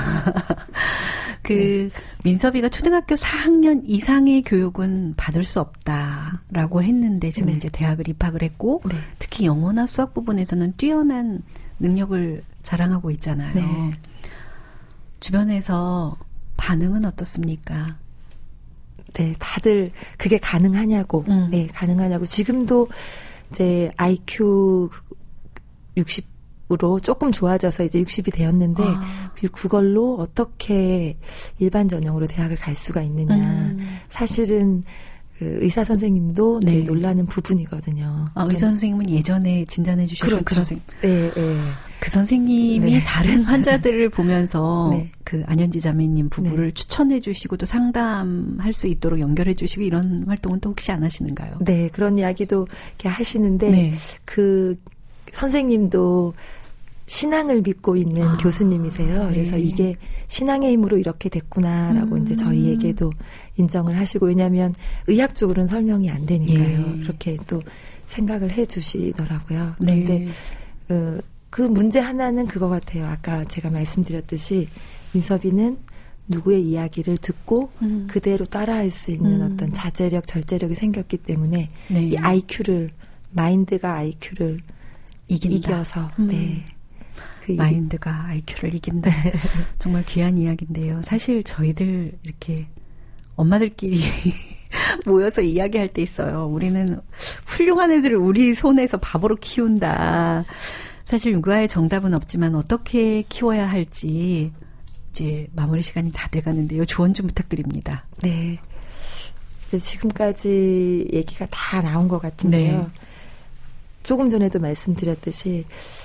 민섭이가 초등학교 4학년 이상의 교육은 받을 수 없다라고 했는데 지금 네. 이제 대학을 입학을 했고 네. 특히 영어나 수학 부분에서는 뛰어난 능력을 자랑하고 있잖아요. 네. 주변에서 반응은 어떻습니까? 네, 다들 그게 가능하냐고, 네, 가능하냐고. 지금도 이제 IQ 60으로 조금 좋아져서 이제 60이 되었는데, 그걸로 어떻게 일반 전형으로 대학을 갈 수가 있느냐. 사실은 그 의사 선생님도 네. 이제 놀라는 부분이거든요. 의사 선생님은 예전에 진단해 주셨던 그렇죠. 그 선생님. 네, 네. 그 선생님이 네. 다른 환자들을 보면서 네. 그 안현지 자매님 부부를 추천해 주시고 또 상담할 수 있도록 연결해 주시고 이런 활동은 또 혹시 안 하시는가요? 네, 그런 이야기도 이렇게 하시는데, 네. 그 선생님도 신앙을 믿고 있는 교수님이세요. 네. 그래서 이게 신앙의 힘으로 이렇게 됐구나라고 이제 저희에게도 인정을 하시고, 왜냐하면 의학적으로는 설명이 안 되니까요. 예. 그렇게 또 생각을 해 주시더라고요. 네. 그런데 그 문제 하나는 그거 같아요. 아까 제가 말씀드렸듯이 민섭이는 누구의 이야기를 듣고 그대로 따라할 수 있는 어떤 자제력, 절제력이 생겼기 때문에 네. 이 마인드가 IQ를 이겨서 네. 마인드가 IQ를 이긴다. 정말 귀한 이야기인데요. 사실 저희들 이렇게 엄마들끼리 모여서 이야기할 때 있어요. 우리는 훌륭한 애들을 우리 손에서 바보로 키운다. 사실 육아의 정답은 없지만 어떻게 키워야 할지 이제 마무리 시간이 다 돼가는데요. 조언 좀 부탁드립니다. 네. 지금까지 얘기가 다 나온 것 같은데요. 네. 조금 전에도 말씀드렸듯이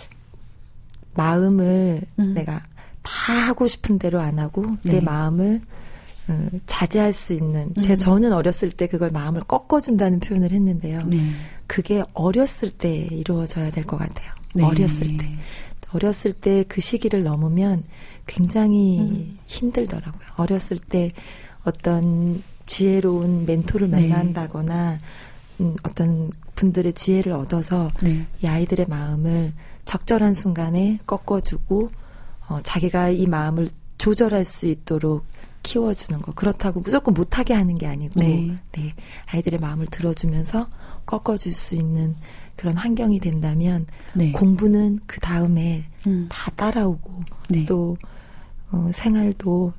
마음을 내가 다 하고 싶은 대로 안 하고 내 마음을 자제할 수 있는 저는 어렸을 때 그걸 마음을 꺾어준다는 표현을 했는데요. 네. 그게 어렸을 때 이루어져야 될 것 같아요. 네. 어렸을 때 그 시기를 넘으면 굉장히 힘들더라고요. 어렸을 때 어떤 지혜로운 멘토를 만난다거나 어떤 분들의 지혜를 얻어서 이 아이들의 마음을 적절한 순간에 꺾어주고 자기가 이 마음을 조절할 수 있도록 키워주는 거. 그렇다고 무조건 못하게 하는 게 아니고 네, 아이들의 마음을 들어주면서 꺾어줄 수 있는 그런 환경이 된다면 공부는 그 다음에 다 따라오고 또 생활도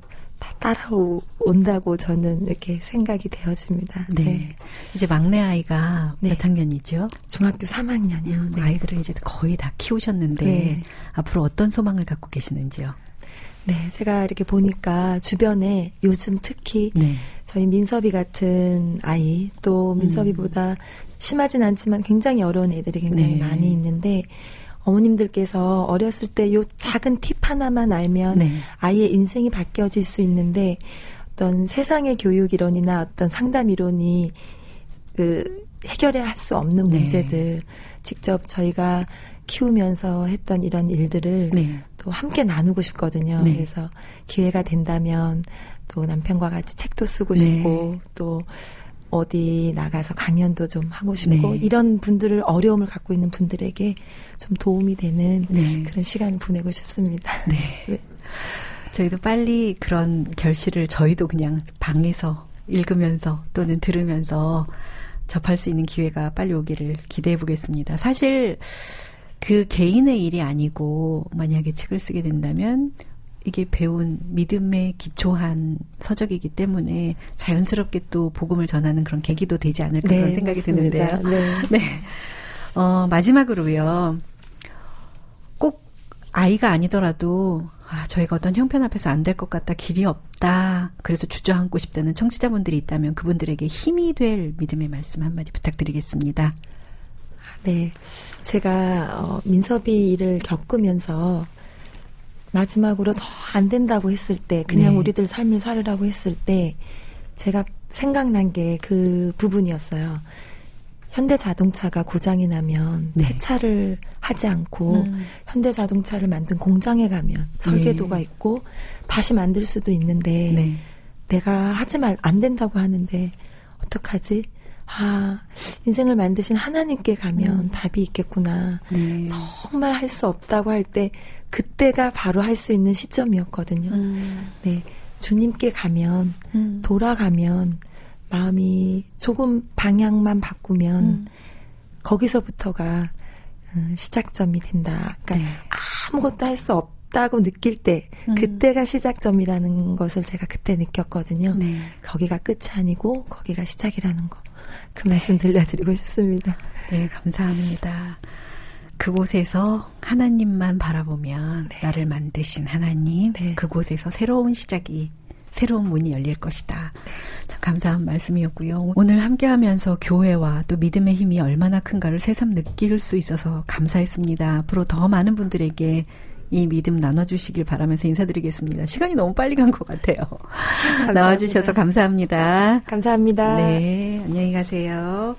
다 따라온다고 저는 이렇게 생각이 되어집니다. 네. 네. 이제 막내 아이가 네. 몇 학년이죠? 중학교 3학년이요. 네. 아이들을 이제 거의 다 키우셨는데 네. 앞으로 어떤 소망을 갖고 계시는지요? 네, 제가 이렇게 보니까 주변에 요즘 특히 네. 저희 민섭이 같은 아이, 또 민섭이보다 심하진 않지만 굉장히 어려운 애들이 굉장히 네. 많이 있는데, 어머님들께서 어렸을 때 요 작은 팁 하나만 알면 네. 아이의 인생이 바뀌어질 수 있는데, 어떤 세상의 교육 이론이나 어떤 상담 이론이 해결해야 할 수 없는 네. 문제들, 직접 저희가 키우면서 했던 이런 일들을 네. 또 함께 나누고 싶거든요. 네. 그래서 기회가 된다면 또 남편과 같이 책도 쓰고 네. 싶고 또 어디 나가서 강연도 좀 하고 싶고 네. 이런 분들을 어려움을 갖고 있는 분들에게 좀 도움이 되는 네. 그런 시간을 보내고 싶습니다. 네. 네. 저희도 빨리 그런 결실을 저희도 그냥 방에서 읽으면서 또는 들으면서 접할 수 있는 기회가 빨리 오기를 기대해 보겠습니다. 사실 그 개인의 일이 아니고 만약에 책을 쓰게 된다면 이게 배운 믿음에 기초한 서적이기 때문에 자연스럽게 또 복음을 전하는 그런 계기도 되지 않을까 네, 그런 생각이 맞습니다. 드는데요. 네. 네. 마지막으로요. 꼭 아이가 아니더라도 저희가 어떤 형편 앞에서 안 될 것 같다, 길이 없다, 그래서 주저앉고 싶다는 청취자분들이 있다면 그분들에게 힘이 될 믿음의 말씀 한마디 부탁드리겠습니다. 네, 제가 민섭이 일을 겪으면서 마지막으로 더 안 된다고 했을 때, 그냥 네. 우리들 삶을 살으라고 했을 때 제가 생각난 게 그 부분이었어요. 현대자동차가 고장이 나면 네. 폐차를 하지 않고 현대자동차를 만든 공장에 가면 설계도가 네. 있고 다시 만들 수도 있는데 네. 내가 하지만 안 된다고 하는데 어떡하지? 인생을 만드신 하나님께 가면 답이 있겠구나. 네. 정말 할 수 없다고 할 때 그때가 바로 할 수 있는 시점이었거든요. 네, 주님께 가면 돌아가면 마음이 조금 방향만 바꾸면 거기서부터가 시작점이 된다. 그러니까 네. 아무것도 할 수 없다고 느낄 때 그때가 시작점이라는 것을 제가 그때 느꼈거든요. 네. 거기가 끝이 아니고 거기가 시작이라는 거. 그 말씀 들려드리고 싶습니다. 네, 감사합니다. 그곳에서 하나님만 바라보면 네. 나를 만드신 하나님, 네. 그곳에서 새로운 시작이, 새로운 문이 열릴 것이다. 참 감사한 말씀이었고요. 오늘 함께하면서 교회와 또 믿음의 힘이 얼마나 큰가를 새삼 느낄 수 있어서 감사했습니다. 앞으로 더 많은 분들에게 이 믿음 나눠주시길 바라면서 인사드리겠습니다. 시간이 너무 빨리 간 것 같아요. 나와주셔서 감사합니다. 감사합니다. 네, 안녕히 가세요.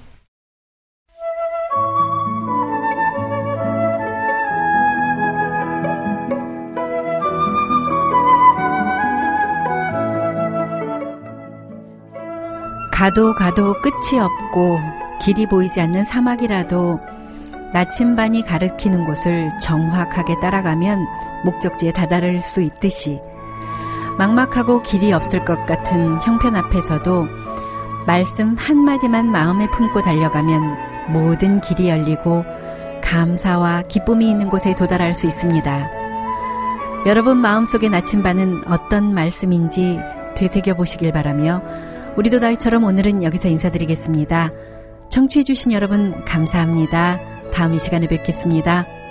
가도 끝이 없고 길이 보이지 않는 사막이라도 나침반이 가리키는 곳을 정확하게 따라가면 목적지에 다다를 수 있듯이 막막하고 길이 없을 것 같은 형편 앞에서도 말씀 한마디만 마음에 품고 달려가면 모든 길이 열리고 감사와 기쁨이 있는 곳에 도달할 수 있습니다. 여러분 마음속의 나침반은 어떤 말씀인지 되새겨보시길 바라며 우리도 다이처럼 오늘은 여기서 인사드리겠습니다. 청취해주신 여러분 감사합니다. 다음 이 시간에 뵙겠습니다.